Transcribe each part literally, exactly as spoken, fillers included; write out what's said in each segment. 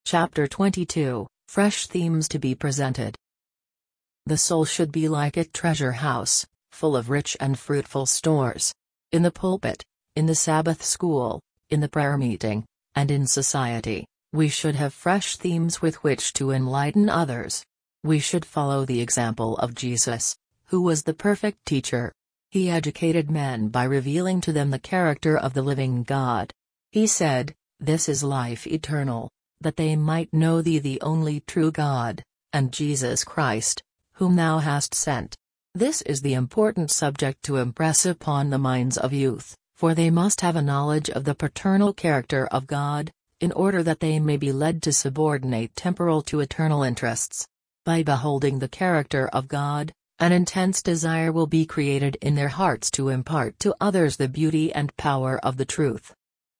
Chapter twenty-two, Fresh Themes to be Presented. The soul should be like a treasure house, full of rich and fruitful stores. In the pulpit, in the Sabbath school, in the prayer meeting, and in society, we should have fresh themes with which to enlighten others. We should follow the example of Jesus, who was the perfect teacher. He educated men by revealing to them the character of the living God. He said, "This is life eternal, that they might know thee the only true God, and Jesus Christ, whom thou hast sent." This is the important subject to impress upon the minds of youth, for they must have a knowledge of the paternal character of God, in order that they may be led to subordinate temporal to eternal interests. By beholding the character of God, an intense desire will be created in their hearts to impart to others the beauty and power of the truth.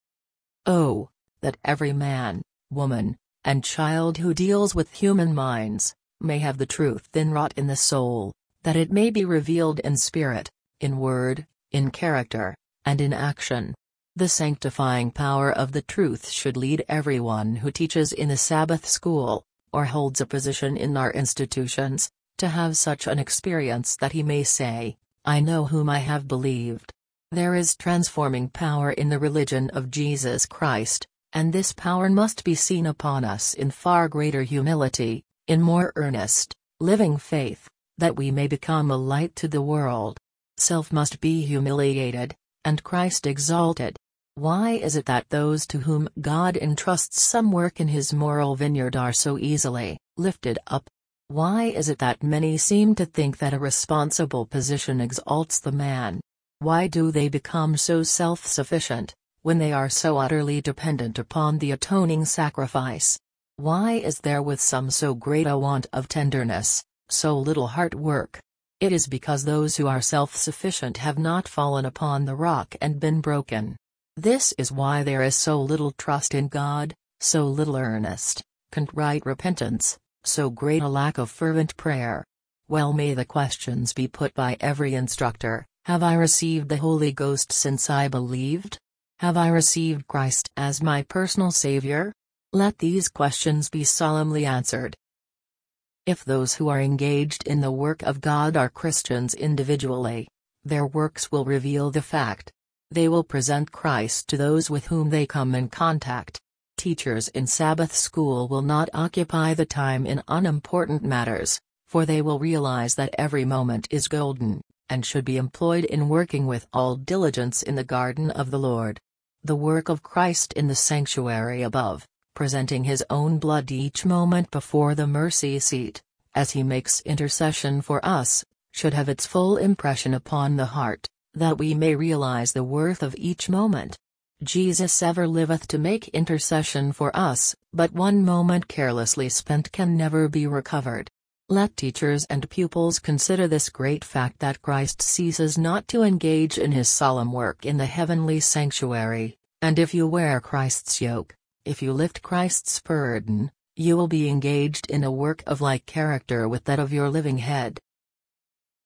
Oh, that every man, woman, and child who deals with human minds, may have the truth then wrought in the soul, that it may be revealed in spirit, in word, in character, and in action. The sanctifying power of the truth should lead everyone who teaches in the Sabbath school, or holds a position in our institutions, to have such an experience that he may say, "I know whom I have believed." There is transforming power in the religion of Jesus Christ, and this power must be seen upon us in far greater humility, in more earnest, living faith, that we may become a light to the world. Self must be humiliated, and Christ exalted. Why is it that those to whom God entrusts some work in his moral vineyard are so easily lifted up? Why is it that many seem to think that a responsible position exalts the man? Why do they become so self-sufficient, when they are so utterly dependent upon the atoning sacrifice? Why is there with some so great a want of tenderness, so little heart work? It is because those who are self-sufficient have not fallen upon the rock and been broken. This is why there is so little trust in God, so little earnest, contrite repentance, so great a lack of fervent prayer. Well may the questions be put by every instructor: have I received the Holy Ghost since I believed? Have I received Christ as my personal Savior? Let these questions be solemnly answered. If those who are engaged in the work of God are Christians individually, their works will reveal the fact. They will present Christ to those with whom they come in contact. Teachers in Sabbath school will not occupy the time in unimportant matters, for they will realize that every moment is golden, and should be employed in working with all diligence in the garden of the Lord. The work of Christ in the sanctuary above, presenting his own blood each moment before the mercy seat, as he makes intercession for us, should have its full impression upon the heart, that we may realize the worth of each moment. Jesus ever liveth to make intercession for us, but one moment carelessly spent can never be recovered. Let teachers and pupils consider this great fact, that Christ ceases not to engage in his solemn work in the heavenly sanctuary, and if you wear Christ's yoke, if you lift Christ's burden, you will be engaged in a work of like character with that of your living head.